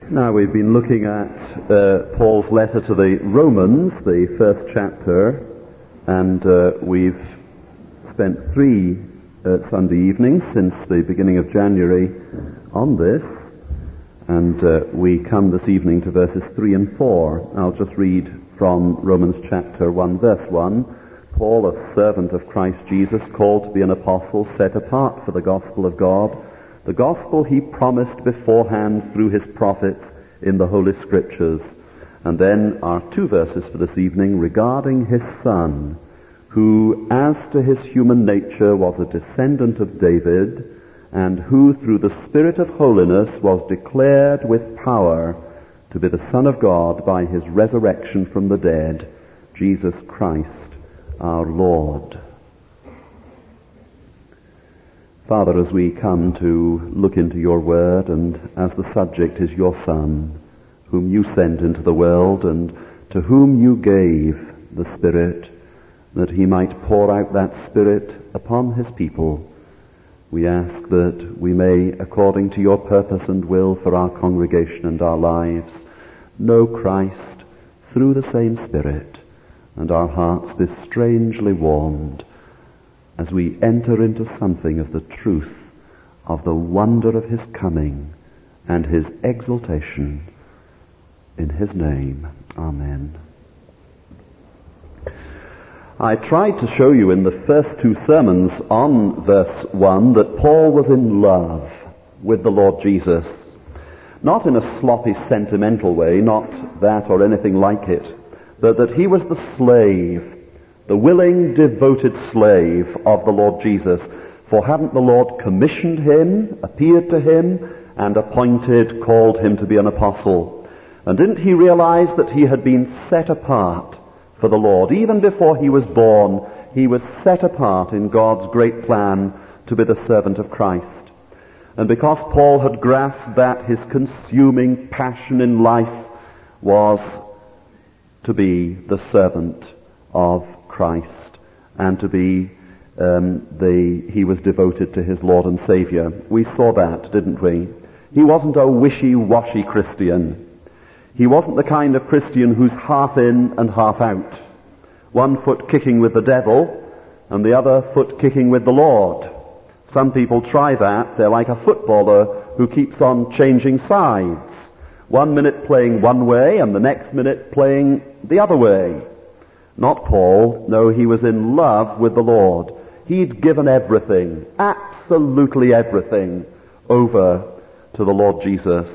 Now we've been looking at Paul's letter to the Romans, the first chapter, and we've spent 3 Sunday evenings since the beginning of January on this, and we come this evening to verses 3 and 4. I'll just read from Romans chapter 1, verse 1. Paul, a servant of Christ Jesus, called to be an apostle, set apart for the gospel of God, the gospel he promised beforehand through his prophets in the Holy Scriptures. And then our 2 verses for this evening regarding his Son, who as to his human nature was a descendant of David, and who through the Spirit of holiness was declared with power to be the Son of God by his resurrection from the dead, Jesus Christ our Lord. Father, as we come to look into your word, and as the subject is your Son, whom you sent into the world, and to whom you gave the Spirit, that he might pour out that Spirit upon his people, we ask that we may, according to your purpose and will for our congregation and our lives, know Christ through the same Spirit, and our hearts be strangely warmed as we enter into something of the truth of the wonder of his coming and his exaltation. In his name, amen. I tried to show you in the first 2 sermons on verse 1 that Paul was in love with the Lord Jesus. Not in a sloppy, sentimental way, not that or anything like it, but that he was the slave, the willing, devoted slave of the Lord Jesus. For hadn't the Lord commissioned him, appeared to him, and appointed, called him to be an apostle? And didn't he realize that he had been set apart for the Lord? Even before he was born, he was set apart in God's great plan to be the servant of Christ. And because Paul had grasped that his consuming passion in life was to be the servant of Christ, and to be he was devoted to his Lord and Savior. We saw that, didn't we? He wasn't a wishy-washy Christian. He wasn't the kind of Christian who's half in and half out. One foot kicking with the devil, and the other foot kicking with the Lord. Some people try that. They're like a footballer who keeps on changing sides. 1 minute playing one way, and the next minute playing the other way. Not Paul. No, he was in love with the Lord. He'd given everything, absolutely everything, over to the Lord Jesus.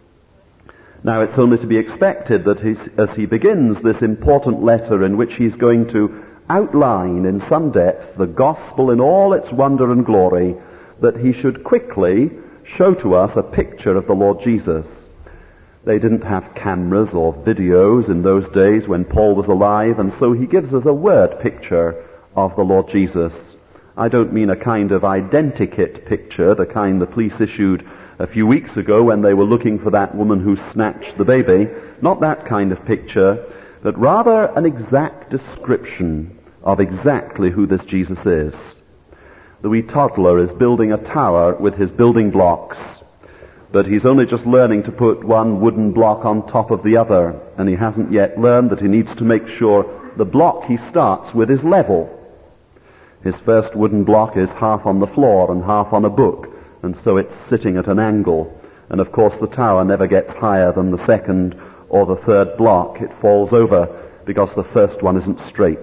Now, it's only to be expected that as he begins this important letter in which he's going to outline in some depth the gospel in all its wonder and glory, that he should quickly show to us a picture of the Lord Jesus. They didn't have cameras or videos in those days when Paul was alive, and so he gives us a word picture of the Lord Jesus. I don't mean a kind of identikit picture, the kind the police issued a few weeks ago when they were looking for that woman who snatched the baby. Not that kind of picture, but rather an exact description of exactly who this Jesus is. The wee toddler is building a tower with his building blocks, but he's only just learning to put one wooden block on top of the other, and he hasn't yet learned that he needs to make sure the block he starts with is level. His first wooden block is half on the floor and half on a book, and so it's sitting at an angle. And of course the tower never gets higher than the second or the third block. It falls over because the first one isn't straight.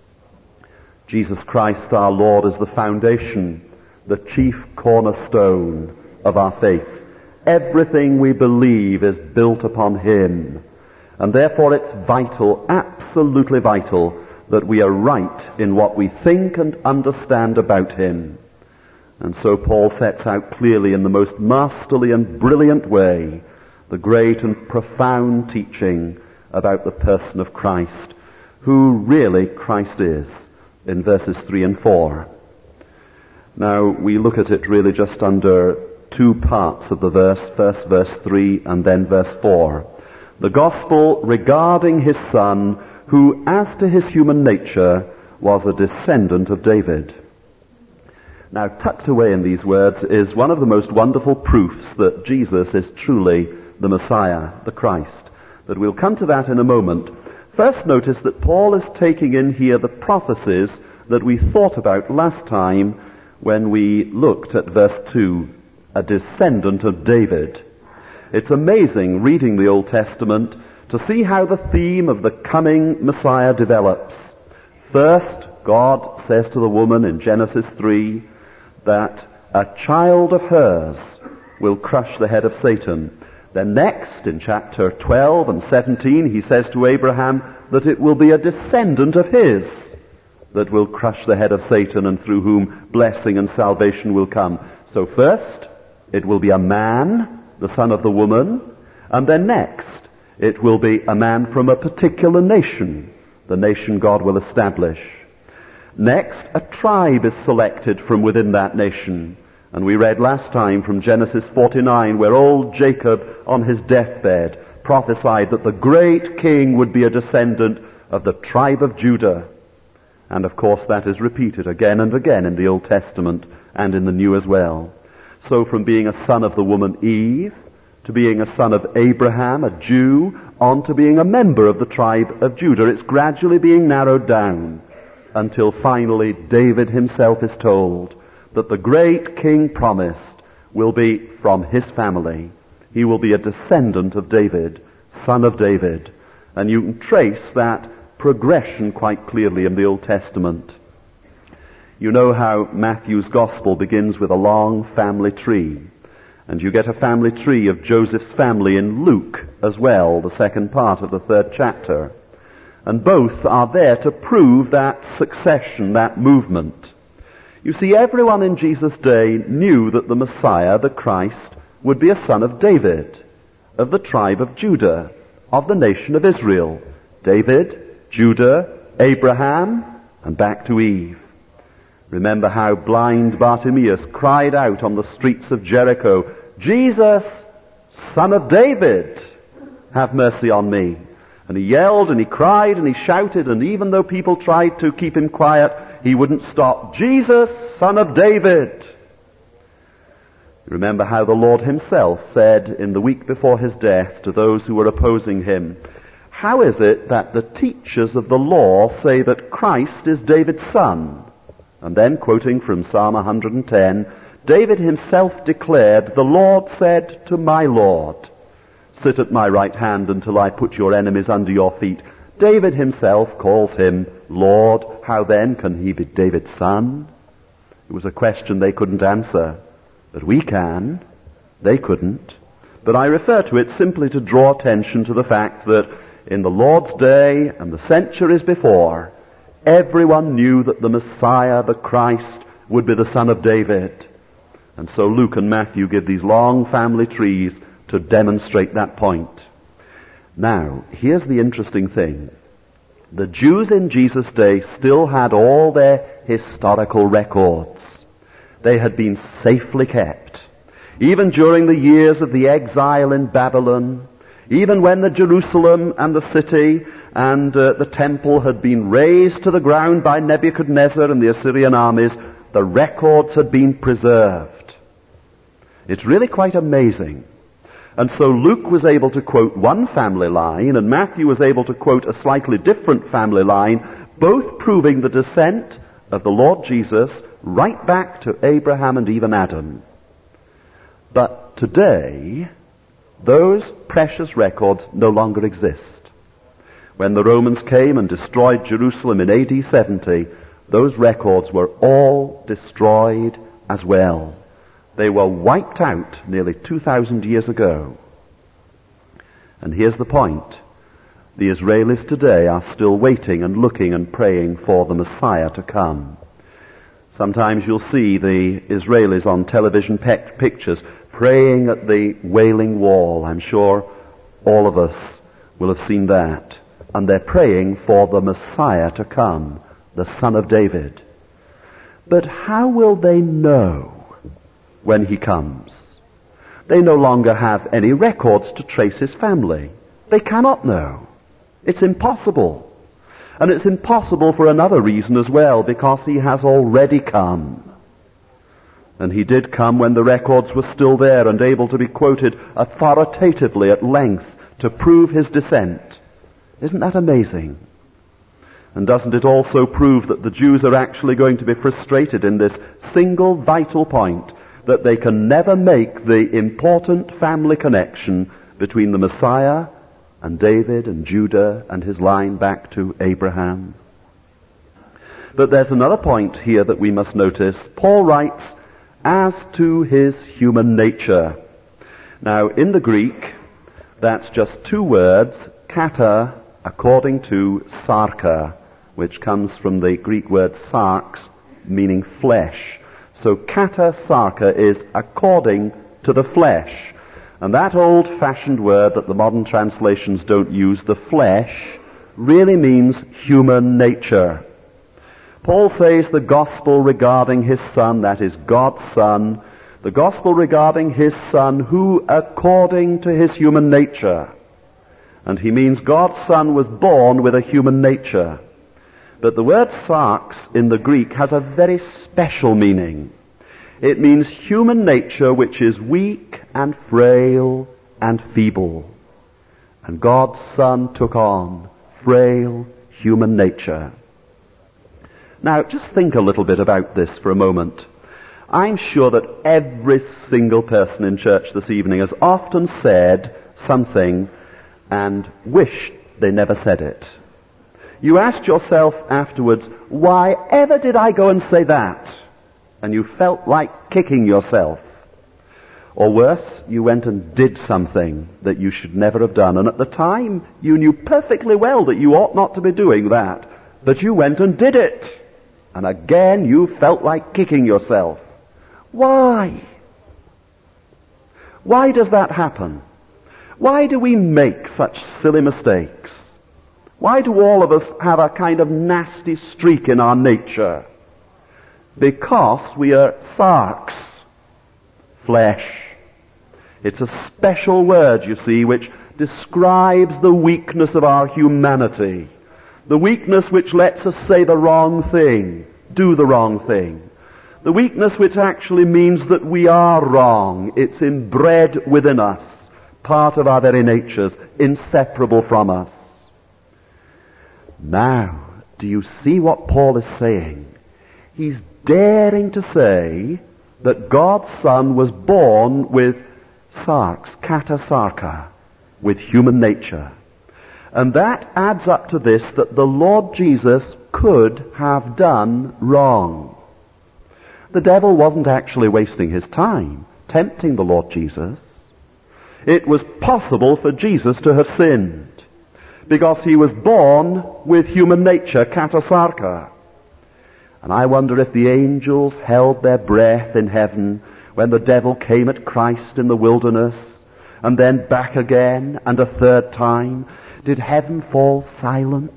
Jesus Christ our Lord is the foundation, the chief cornerstone of our faith. Everything we believe is built upon him. And therefore it's vital, absolutely vital, that we are right in what we think and understand about him. And so Paul sets out clearly in the most masterly and brilliant way the great and profound teaching about the person of Christ, who really Christ is, in verses 3 and 4. Now, we look at it really just under 2 parts of the verse, first verse 3 and then verse 4. The gospel regarding his Son, who as to his human nature was a descendant of David. Now, tucked away in these words is one of the most wonderful proofs that Jesus is truly the Messiah, the Christ. But we'll come to that in a moment. First, notice that Paul is taking in here the prophecies that we thought about last time when we looked at verse 2, a descendant of David. It's amazing reading the Old Testament to see how the theme of the coming Messiah develops. First, God says to the woman in Genesis 3 that a child of hers will crush the head of Satan. Then next, in chapter 12 and 17, he says to Abraham that it will be a descendant of his that will crush the head of Satan, and through whom blessing and salvation will come. So first, it will be a man, the son of the woman, and then next, it will be a man from a particular nation, the nation God will establish. Next, a tribe is selected from within that nation. And we read last time from Genesis 49, where old Jacob on his deathbed prophesied that the great king would be a descendant of the tribe of Judah. And of course that is repeated again and again in the Old Testament and in the New as well. So from being a son of the woman Eve, to being a son of Abraham, a Jew, on to being a member of the tribe of Judah, it's gradually being narrowed down until finally David himself is told that the great king promised will be from his family. He will be a descendant of David, son of David. And you can trace that progression quite clearly in the Old Testament. You know how Matthew's Gospel begins with a long family tree. And you get a family tree of Joseph's family in Luke as well, the second part of the 3rd chapter. And both are there to prove that succession, that movement. You see, everyone in Jesus' day knew that the Messiah, the Christ, would be a son of David, of the tribe of Judah, of the nation of Israel. David, Judah, Abraham, and back to Eve. Remember how blind Bartimaeus cried out on the streets of Jericho, "Jesus, son of David, have mercy on me." And he yelled and he cried and he shouted, and even though people tried to keep him quiet, he wouldn't stop. "Jesus, son of David." Remember how the Lord himself said in the week before his death to those who were opposing him, "How is it that the teachers of the law say that Christ is David's son?" And then, quoting from Psalm 110, David himself declared, "The Lord said to my Lord, sit at my right hand until I put your enemies under your feet." David himself calls him Lord. How then can he be David's son? It was a question they couldn't answer. But we can. They couldn't. But I refer to it simply to draw attention to the fact that in the Lord's day and the centuries before, everyone knew that the Messiah, the Christ, would be the son of David. And so Luke and Matthew give these long family trees to demonstrate that point. Now, here's the interesting thing. The Jews in Jesus' day still had all their historical records. They had been safely kept. Even during the years of the exile in Babylon, even when the Jerusalem and the city and the temple had been razed to the ground by Nebuchadnezzar and the Assyrian armies, the records had been preserved. It's really quite amazing. And so Luke was able to quote one family line, and Matthew was able to quote a slightly different family line, both proving the descent of the Lord Jesus right back to Abraham and even Adam. But today, those precious records no longer exist. When the Romans came and destroyed Jerusalem in AD 70, those records were all destroyed as well. They were wiped out nearly 2,000 years ago. And here's the point. The Israelis today are still waiting and looking and praying for the Messiah to come. Sometimes you'll see the Israelis on television pictures praying at the Wailing Wall. I'm sure all of us will have seen that. And they're praying for the Messiah to come, the Son of David. But how will they know when he comes? They no longer have any records to trace his family. They cannot know. It's impossible. And it's impossible for another reason as well, because he has already come. And he did come when the records were still there and able to be quoted authoritatively at length to prove his descent. Isn't that amazing? And doesn't it also prove that the Jews are actually going to be frustrated in this single vital point, that they can never make the important family connection between the Messiah and David and Judah and his line back to Abraham? But there's another point here that we must notice. Paul writes, as to his human nature. Now, in the Greek, that's just two words, kata, according to sarka, which comes from the Greek word sarx, meaning flesh. So kata sarka is according to the flesh. And that old-fashioned word that the modern translations don't use, the flesh, really means human nature. Paul says the gospel regarding his Son, that is God's Son, the gospel regarding his Son who according to his human nature. And he means God's Son was born with a human nature. But the word sarx in the Greek has a very special meaning. It means human nature which is weak and frail and feeble. And God's Son took on frail human nature. Now, just think a little bit about this for a moment. I'm sure that every single person in church this evening has often said something and wished they never said it. You asked yourself afterwards, why ever did I go and say that? And you felt like kicking yourself. Or worse, you went and did something that you should never have done. And at the time, you knew perfectly well that you ought not to be doing that. But you went and did it. And again, you felt like kicking yourself. Why? Why does that happen? Why do we make such silly mistakes? Why do all of us have a kind of nasty streak in our nature? Because we are sarx, flesh. It's a special word, you see, which describes the weakness of our humanity. The weakness which lets us say the wrong thing, do the wrong thing. The weakness which actually means that we are wrong. It's inbred within us, part of our very natures, inseparable from us. Now, do you see what Paul is saying? He's daring to say that God's Son was born with sarx, kata sarka, with human nature. And that adds up to this, that the Lord Jesus could have done wrong. The devil wasn't actually wasting his time tempting the Lord Jesus. It was possible for Jesus to have sinned, because he was born with human nature, kata sarka. And I wonder if the angels held their breath in heaven when the devil came at Christ in the wilderness, and then back again, and a third time. Did heaven fall silent?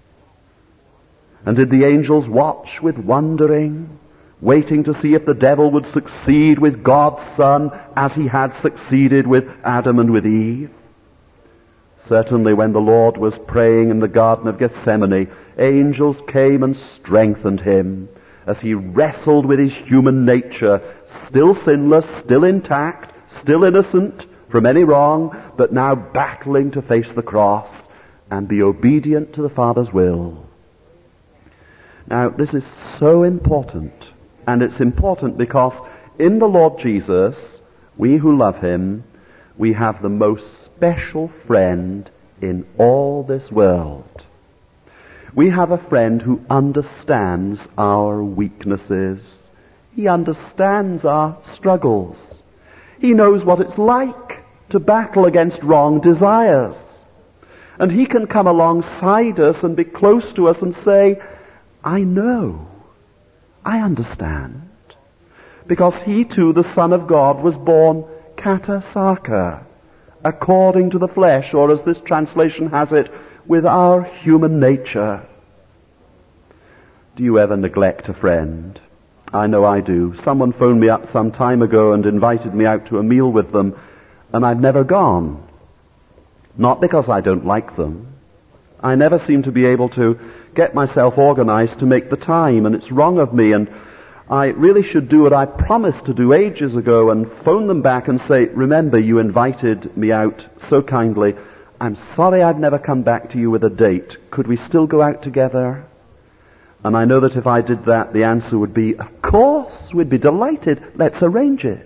And did the angels watch with wondering, waiting to see if the devil would succeed with God's Son as he had succeeded with Adam and with Eve? Certainly when the Lord was praying in the Garden of Gethsemane, angels came and strengthened him as he wrestled with his human nature, still sinless, still intact, still innocent from any wrong, but now battling to face the cross and be obedient to the Father's will. Now, this is so important, and it's important because in the Lord Jesus, we who love him, we have the most special friend in all this world. We have a friend who understands our weaknesses. He understands our struggles. He knows what it's like to battle against wrong desires. And he can come alongside us and be close to us and say, I know, I understand. Because he too, the Son of God, was born kata sarka, according to the flesh, or as this translation has it, with our human nature. Do you ever neglect a friend? I know I do. Someone phoned me up some time ago and invited me out to a meal with them, and I've never gone. Not because I don't like them. I never seem to be able to get myself organized to make the time, and it's wrong of me, and I really should do what I promised to do ages ago and phone them back and say, remember, you invited me out so kindly. I'm sorry I've never come back to you with a date. Could we still go out together? And I know that if I did that, the answer would be, of course, we'd be delighted. Let's arrange it.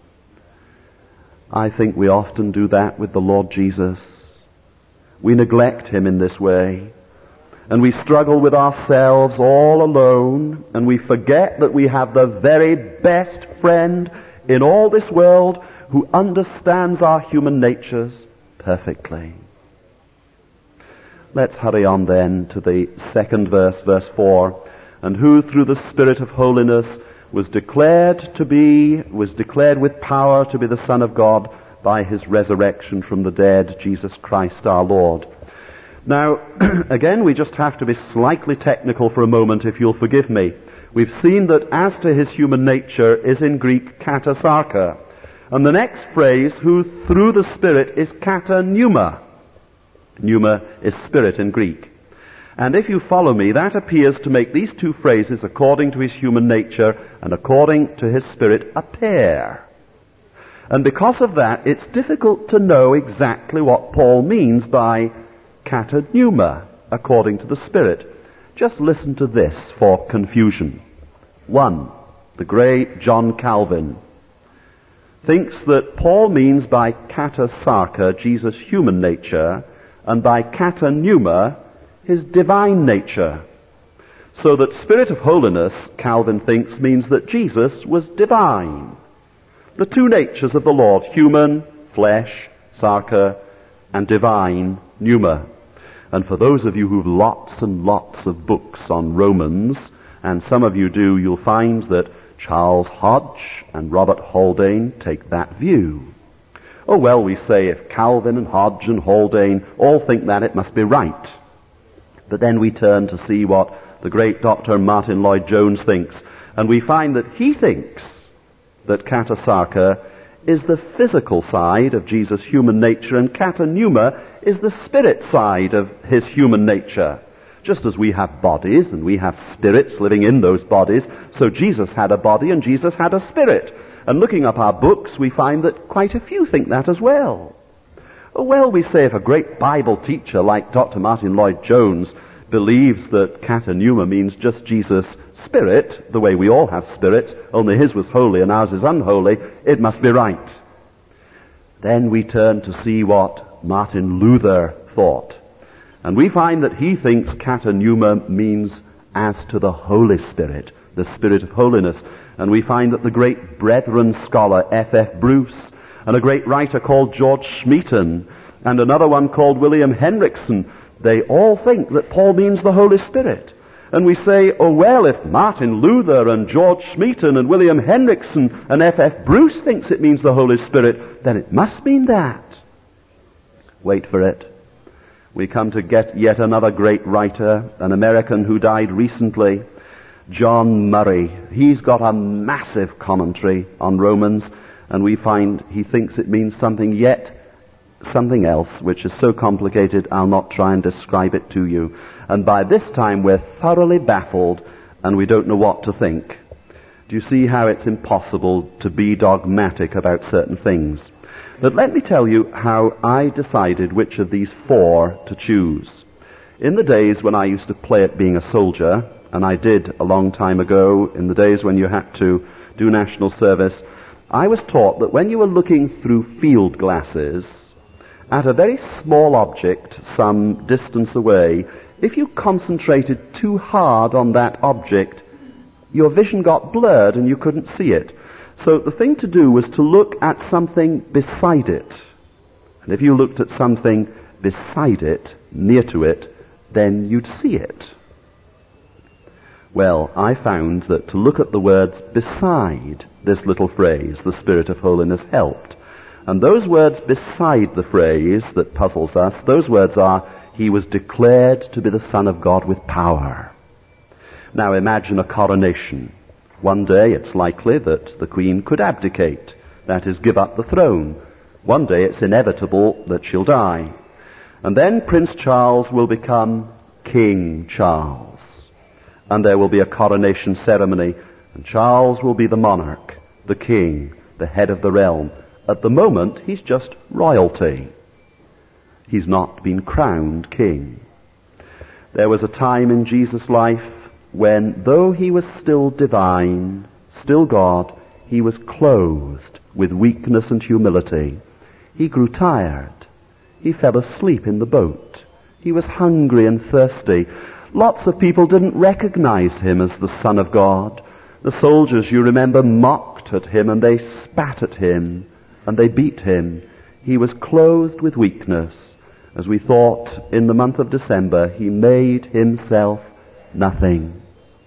I think we often do that with the Lord Jesus. We neglect him in this way. And we struggle with ourselves all alone, and we forget that we have the very best friend in all this world who understands our human natures perfectly. Let's hurry on then to the second verse, verse 4. And who through the Spirit of holiness was declared with power to be the Son of God by his resurrection from the dead, Jesus Christ our Lord. Now, again, we just have to be slightly technical for a moment, if you'll forgive me. We've seen that as to his human nature is in Greek katasarka. And the next phrase, who through the Spirit, is kata pneuma. Pneuma is spirit in Greek. And if you follow me, that appears to make these two phrases, according to his human nature and according to his spirit, a pair. And because of that, it's difficult to know exactly what Paul means by kata pneuma, according to the Spirit. Just listen to this for confusion. 1. The great John Calvin thinks that Paul means by kata sarka, Jesus' human nature, and by kata pneuma, his divine nature. So that Spirit of holiness, Calvin thinks, means that Jesus was divine. The two natures of the Lord, human, flesh, sarka, and divine, pneuma. And for those of you who've lots and lots of books on Romans, and some of you do, you'll find that Charles Hodge and Robert Haldane take that view. Oh, well, we say if Calvin and Hodge and Haldane all think that, it must be right. But then we turn to see what the great Dr. Martin Lloyd-Jones thinks, and we find that he thinks that kata sarka is the physical side of Jesus' human nature, and kata pneuma is the spirit side of his human nature. Just as we have bodies and we have spirits living in those bodies, so Jesus had a body and Jesus had a spirit. And looking up our books, we find that quite a few think that as well. Well, we say if a great Bible teacher like Dr. Martin Lloyd-Jones believes that kata pneuma means just Jesus' spirit, the way we all have spirits, only his was holy and ours is unholy, it must be right. Then we turn to see what Martin Luther thought. And we find that he thinks kata pneuma means as to the Holy Spirit, the Spirit of holiness. And we find that the great Brethren scholar F.F. Bruce, and a great writer called George Smeaton, and another one called William Henriksen, they all think that Paul means the Holy Spirit. And we say, oh well, if Martin Luther and George Smeaton and William Henriksen and F.F. Bruce thinks it means the Holy Spirit, then it must mean that. Wait for it. We come to get yet another great writer, an American who died recently, John Murray. He's got a massive commentary on Romans, and we find he thinks it means something else, which is so complicated I'll not try and describe it to you. And by this time we're thoroughly baffled, and we don't know what to think. Do you see how it's impossible to be dogmatic about certain things? But let me tell you how I decided which of these four to choose. In the days when I used to play at being a soldier, and I did a long time ago, in the days when you had to do national service, I was taught that when you were looking through field glasses at a very small object some distance away, if you concentrated too hard on that object, your vision got blurred and you couldn't see it. So the thing to do was to look at something beside it. And if you looked at something beside it, near to it, then you'd see it. Well, I found that to look at the words beside this little phrase, the Spirit of holiness, helped. And those words beside the phrase that puzzles us, those words are, he was declared to be the Son of God with power. Now imagine a coronation. One day it's likely that the Queen could abdicate, that is, give up the throne. One day it's inevitable that she'll die. And then Prince Charles will become King Charles. And there will be a coronation ceremony. And Charles will be the monarch, the king, the head of the realm. At the moment, he's just royalty. He's not been crowned king. There was a time in Jesus' life when, though he was still divine, still God, he was clothed with weakness and humility. He grew tired. He fell asleep in the boat. He was hungry and thirsty. Lots of people didn't recognize him as the Son of God. The soldiers, you remember, mocked at him, and they spat at him, and they beat him. He was clothed with weakness. As we thought in the month of December, he made himself nothing.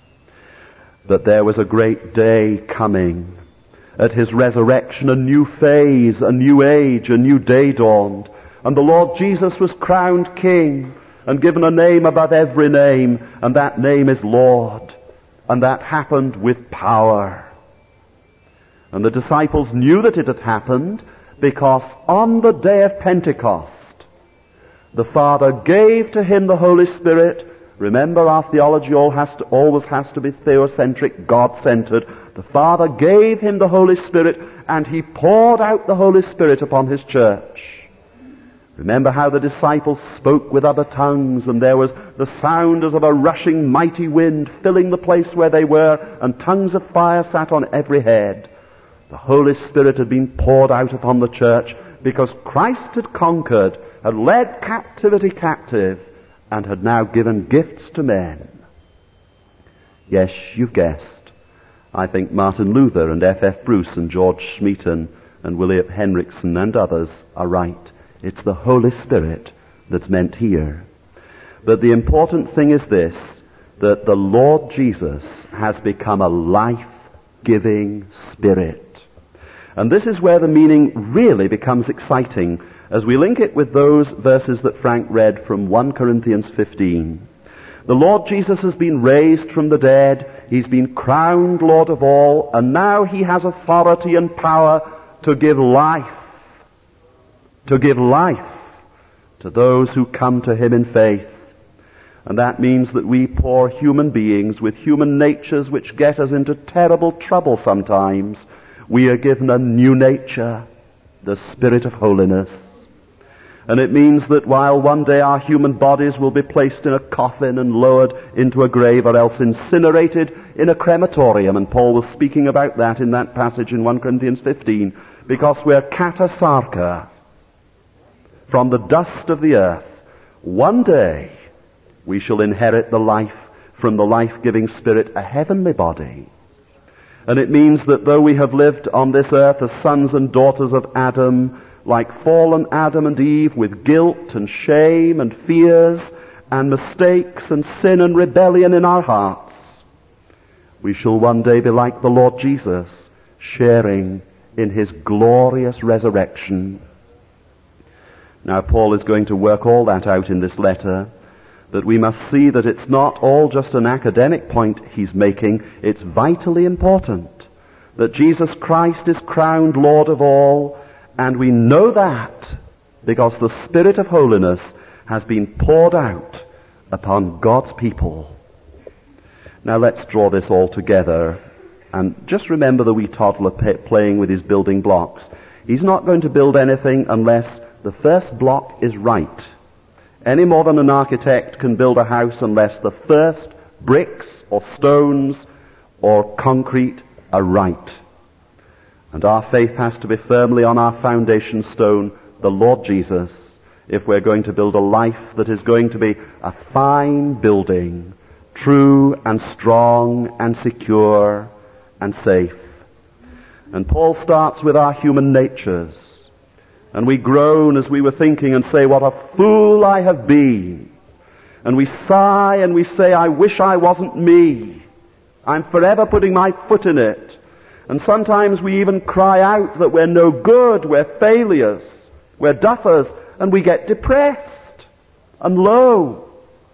But there was a great day coming. At his resurrection, a new phase, a new age, a new day dawned. And the Lord Jesus was crowned king and given a name above every name, and that name is Lord. And that happened with power. And the disciples knew that it had happened because on the day of Pentecost, the Father gave to him the Holy Spirit. Remember, our theology always has to be theocentric, God-centered. The Father gave him the Holy Spirit, and he poured out the Holy Spirit upon his church. Remember how the disciples spoke with other tongues, and there was the sound as of a rushing mighty wind filling the place where they were, and tongues of fire sat on every head. The Holy Spirit had been poured out upon the church because Christ had conquered, had led captivity captive, and had now given gifts to men. Yes, you've guessed. I think Martin Luther and F.F. Bruce and George Smeaton and William Henriksen and others are right. It's the Holy Spirit that's meant here. But the important thing is this, that the Lord Jesus has become a life-giving Spirit. And this is where the meaning really becomes exciting as we link it with those verses that Frank read from 1 Corinthians 15. The Lord Jesus has been raised from the dead. He's been crowned Lord of all, and now he has authority and power to give life. To give life to those who come to him in faith. And that means that we poor human beings with human natures which get us into terrible trouble sometimes, we are given a new nature, the Spirit of holiness. And it means that while one day our human bodies will be placed in a coffin and lowered into a grave or else incinerated in a crematorium, and Paul was speaking about that in that passage in 1 Corinthians 15, because we're katasarka, from the dust of the earth. One day we shall inherit the life from the life-giving Spirit, a heavenly body. And it means that though we have lived on this earth as sons and daughters of Adam, like fallen Adam and Eve, with guilt and shame and fears and mistakes and sin and rebellion in our hearts, we shall one day be like the Lord Jesus, sharing in his glorious resurrection. Now Paul is going to work all that out in this letter, that we must see that it's not all just an academic point he's making, it's vitally important. That Jesus Christ is crowned Lord of all, and we know that because the Spirit of holiness has been poured out upon God's people. Now let's draw this all together, and just remember the wee toddler playing with his building blocks. He's not going to build anything unless the first block is right. Any more than an architect can build a house unless the first bricks or stones or concrete are right. And our faith has to be firmly on our foundation stone, the Lord Jesus, if we're going to build a life that is going to be a fine building, true and strong and secure and safe. And Paul starts with our human natures. And we groan as we were thinking and say, what a fool I have been. And we sigh and we say, I wish I wasn't me. I'm forever putting my foot in it. And sometimes we even cry out that we're no good, we're failures, we're duffers, and we get depressed and low.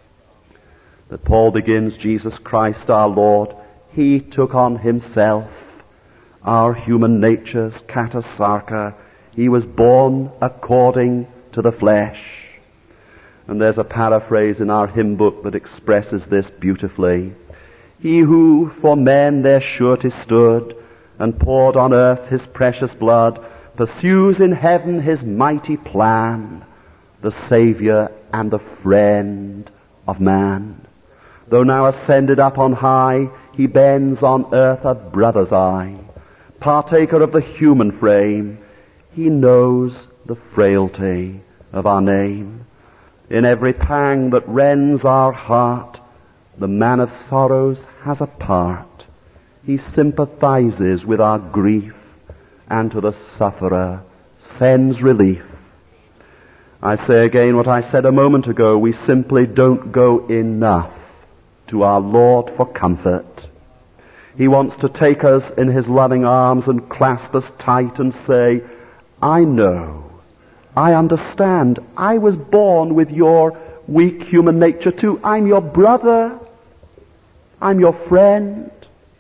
But Paul begins, Jesus Christ our Lord, he took on himself our human natures, katasarka. He was born according to the flesh. And there's a paraphrase in our hymn book that expresses this beautifully. He who for men their surety stood, and poured on earth his precious blood, pursues in heaven his mighty plan, the Saviour and the friend of man. Though now ascended up on high, he bends on earth a brother's eye. Partaker of the human frame, he knows the frailty of our name. In every pang that rends our heart, the man of sorrows has a part. He sympathizes with our grief, and to the sufferer sends relief. I say again what I said a moment ago, we simply don't go enough to our Lord for comfort. He wants to take us in his loving arms and clasp us tight and say, I know, I understand, I was born with your weak human nature too. I'm your brother, I'm your friend.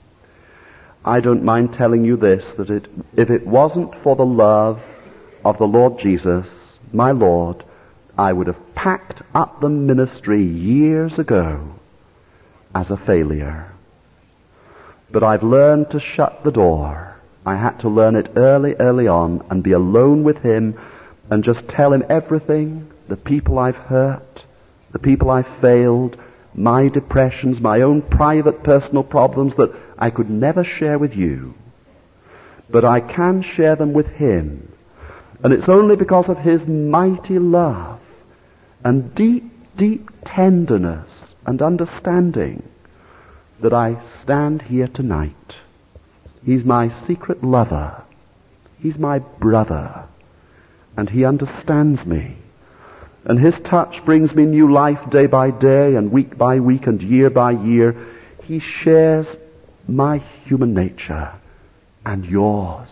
I don't mind telling you this, that if it wasn't for the love of the Lord Jesus, my Lord, I would have packed up the ministry years ago as a failure. But I've learned to shut the door. I had to learn it early on and be alone with him and just tell him everything, the people I've hurt, the people I've failed, my depressions, my own private personal problems that I could never share with you. But I can share them with him. And it's only because of his mighty love and deep, deep tenderness and understanding that I stand here tonight. He's my secret lover. He's my brother. And he understands me. And his touch brings me new life day by day and week by week and year by year. He shares my human nature and yours.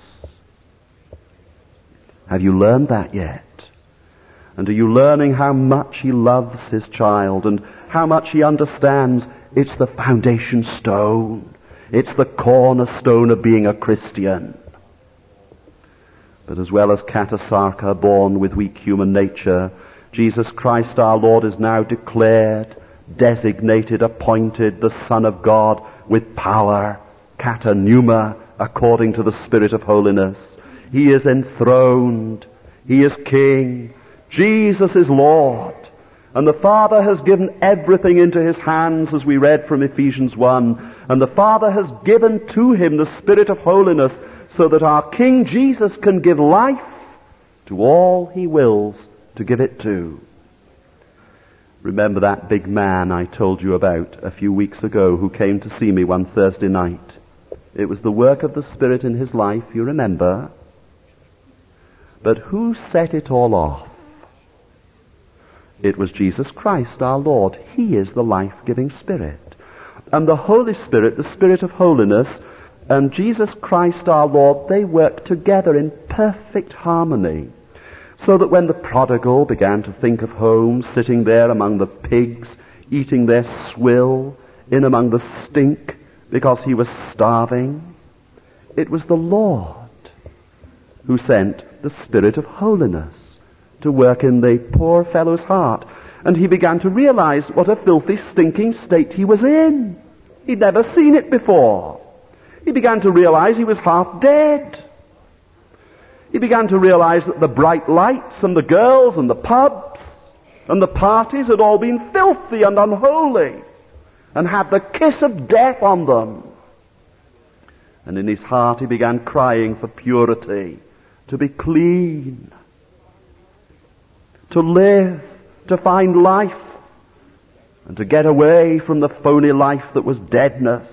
Have you learned that yet? And are you learning how much he loves his child and how much he understands it's the foundation stone? It's the cornerstone of being a Christian. But as well as Katasarka, born with weak human nature, Jesus Christ our Lord is now declared, designated, appointed, the Son of God with power, katanuma, according to the Spirit of holiness. He is enthroned. He is King. Jesus is Lord. And the Father has given everything into his hands, as we read from Ephesians 1. And the Father has given to him the Spirit of holiness so that our King Jesus can give life to all he wills to give it to. Remember that big man I told you about a few weeks ago who came to see me one Thursday night? It was the work of the Spirit in his life, you remember. But who set it all off? It was Jesus Christ our Lord. He is the life-giving Spirit. And the Holy Spirit, the Spirit of holiness, and Jesus Christ our Lord, they work together in perfect harmony. So that when the prodigal began to think of home, sitting there among the pigs, eating their swill, in among the stink, because he was starving, it was the Lord who sent the Spirit of holiness to work in the poor fellow's heart. And he began to realize what a filthy, stinking state he was in. He'd never seen it before. He began to realize he was half dead. He began to realize that the bright lights and the girls and the pubs and the parties had all been filthy and unholy and had the kiss of death on them. And in his heart he began crying for purity, to be clean, to live, to find life, and to get away from the phony life that was deadness.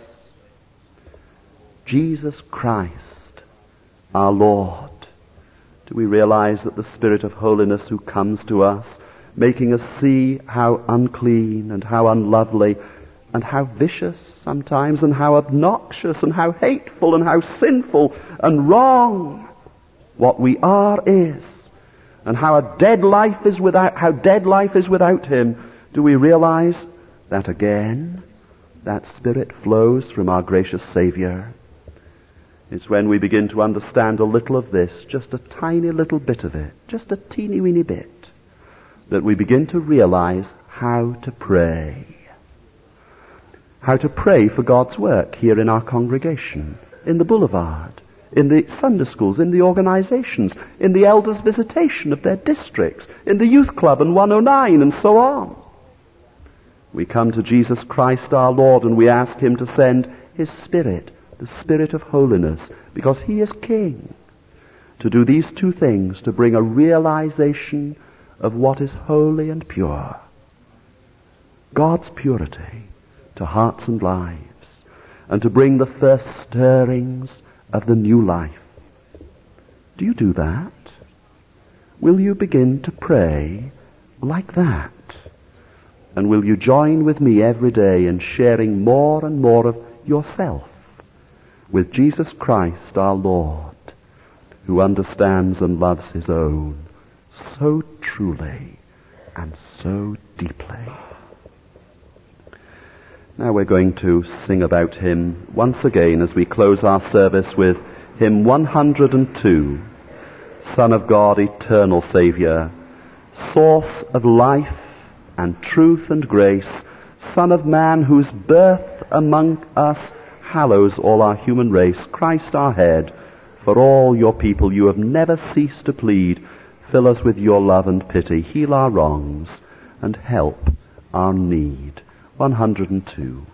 Jesus Christ, our Lord. Do we realize that the Spirit of holiness who comes to us, making us see how unclean and how unlovely and how vicious sometimes and how obnoxious and how hateful and how sinful and wrong what we are is, and how dead life is without him, do we realize that again that Spirit flows from our gracious Savior? It's when we begin to understand a little of this, just a tiny little bit of it, just a teeny weeny bit, that we begin to realize how to pray. how to pray for God's work here in our congregation, in the boulevard, in the Sunday schools, in the organizations, in the elders' visitation of their districts, in the youth club and 109 and so on. We come to Jesus Christ our Lord and we ask him to send his Spirit, the Spirit of holiness, because he is King, to do these two things, to bring a realization of what is holy and pure, God's purity, to hearts and lives, and to bring the first stirrings of the new life. Do you do that? Will you begin to pray like that? And will you join with me every day in sharing more and more of yourself with Jesus Christ our Lord, who understands and loves his own so truly and so deeply? Now we're going to sing about him once again as we close our service with hymn 102, Son of God, eternal Saviour, source of life and truth and grace, Son of Man, whose birth among us hallows all our human race, Christ our head, for all your people you have never ceased to plead, fill us with your love and pity, heal our wrongs and help our need. 102.